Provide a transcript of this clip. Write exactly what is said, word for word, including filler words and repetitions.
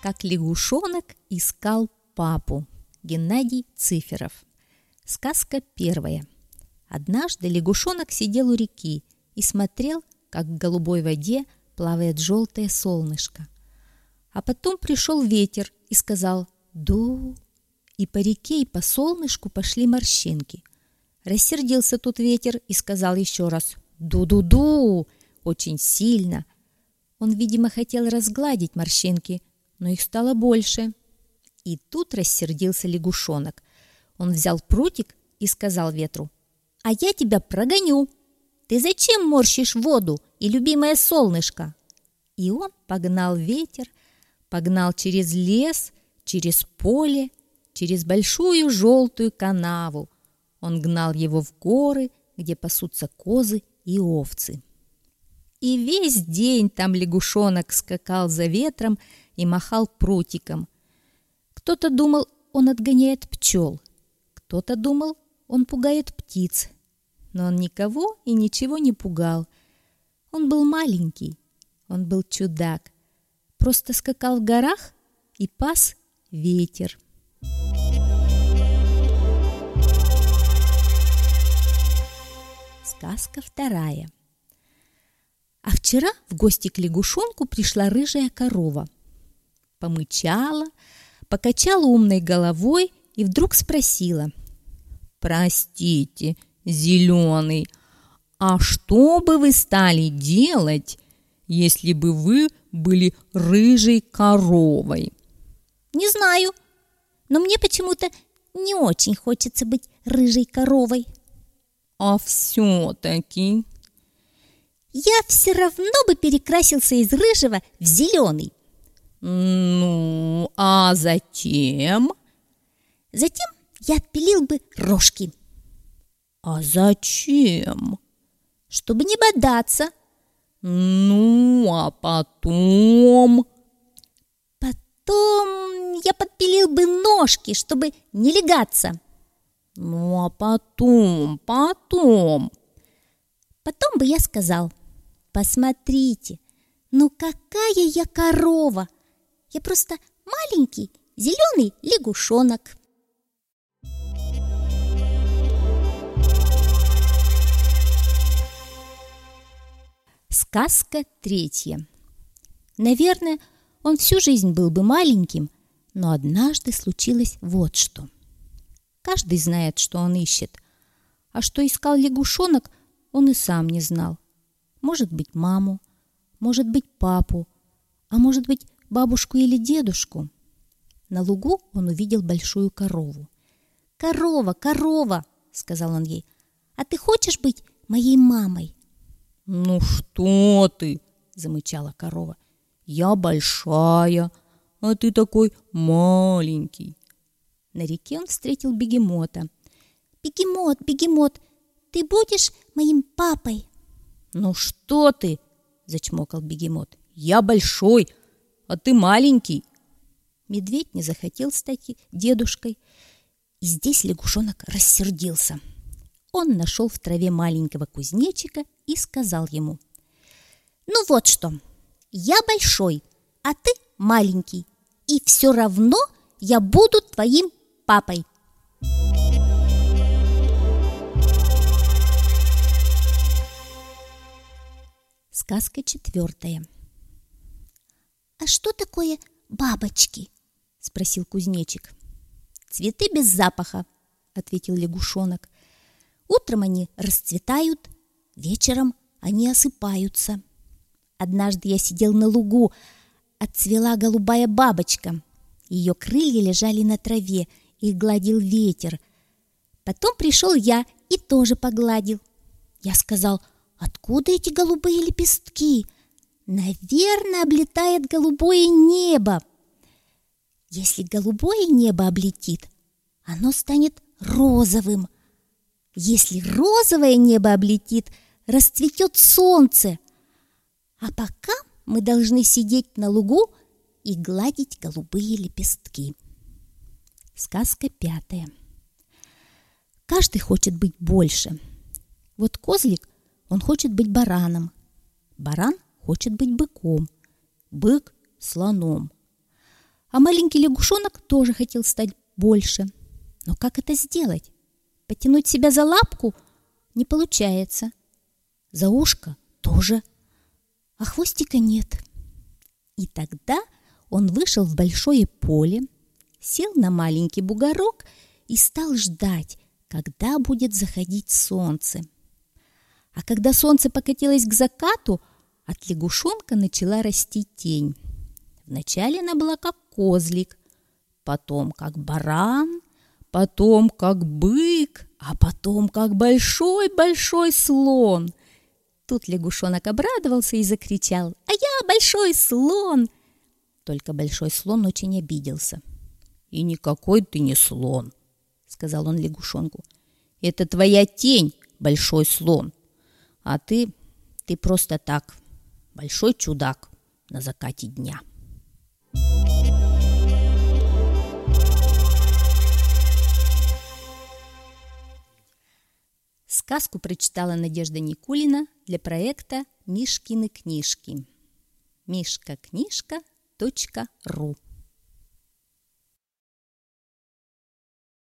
Как лягушонок искал папу. Геннадий Циферов. Сказка первая. Однажды лягушонок сидел у реки и смотрел, как в голубой воде плавает желтое солнышко. А потом пришел ветер и сказал «ду», и по реке и по солнышку пошли морщинки. Рассердился тут ветер и сказал еще раз «ду-ду-ду», очень сильно. Он, видимо, хотел разгладить морщинки, но их стало больше. И тут рассердился лягушонок. Он взял прутик и сказал ветру: «А я тебя прогоню. Ты зачем морщишь воду и любимое солнышко?» И он погнал ветер, погнал через лес, через поле, через большую желтую канаву. Он гнал его в горы, где пасутся козы и овцы. И весь день там лягушонок скакал за ветром и махал прутиком. Кто-то думал, он отгоняет пчел, кто-то думал, он пугает птиц. Но он никого и ничего не пугал. Он был маленький, он был чудак, просто скакал в горах и пас ветер. Сказка вторая. А вчера в гости к лягушонку пришла рыжая корова. Помычала, покачала умной головой и вдруг спросила: «Простите, зеленый, а что бы вы стали делать, если бы вы были рыжей коровой?» «Не знаю, но мне почему-то не очень хочется быть рыжей коровой». «А все-таки...» «Я все равно бы перекрасился из рыжего в зеленый». «Ну, а затем?» «Затем я отпилил бы рожки». «А зачем?» «Чтобы не бодаться». «Ну, а потом?» «Потом я подпилил бы ножки, чтобы не лягаться». «Ну, а потом, потом?» «Потом бы я сказал: посмотрите, ну какая я корова! Я просто маленький зеленый лягушонок». Сказка третья. Наверное, он всю жизнь был бы маленьким, но однажды случилось вот что. Каждый знает, что он ищет, а что искал лягушонок, он и сам не знал. Может быть, маму, может быть, папу, а может быть, бабушку или дедушку. На лугу он увидел большую корову. «Корова, корова!» — сказал он ей. «А ты хочешь быть моей мамой?» «Ну что ты!» — замычала корова. «Я большая, а ты такой маленький». На реке он встретил бегемота. «Бегемот, бегемот, ты будешь моим папой?» «Ну что ты!» — зачмокал бегемот. «Я большой, а ты маленький». Медведь не захотел стать дедушкой, и здесь лягушонок рассердился. Он нашел в траве маленького кузнечика и сказал ему: «Ну вот что, я большой, а ты маленький, и все равно я буду твоим папой». Сказка четвертая. «А что такое бабочки?» — спросил кузнечик. «Цветы без запаха», — ответил лягушонок. «Утром они расцветают, вечером они осыпаются. Однажды я сидел на лугу, отцвела голубая бабочка. Ее крылья лежали на траве, их гладил ветер. Потом пришел я и тоже погладил. Я сказал: откуда эти голубые лепестки? Наверное, облетает голубое небо. Если голубое небо облетит, оно станет розовым. Если розовое небо облетит, расцветет солнце. А пока мы должны сидеть на лугу и гладить голубые лепестки». Сказка пятая. Каждый хочет быть больше. Вот козлик, он хочет быть бараном. Баран хочет быть быком. Бык – слоном. А маленький лягушонок тоже хотел стать больше. Но как это сделать? Потянуть себя за лапку не получается. За ушко тоже. А хвостика нет. И тогда он вышел в большое поле, сел на маленький бугорок и стал ждать, когда будет заходить солнце. А когда солнце покатилось к закату, от лягушонка начала расти тень. Вначале она была как козлик, потом как баран, потом как бык, а потом как большой-большой слон. Тут лягушонок обрадовался и закричал: «А я большой слон!» Только большой слон очень обиделся. «И никакой ты не слон», — сказал он лягушонку. «Это твоя тень, большой слон, а ты, ты просто так, большой чудак на закате дня». Сказку прочитала Надежда Никулина для проекта «Мишкины книжки». мишка книжка точка ру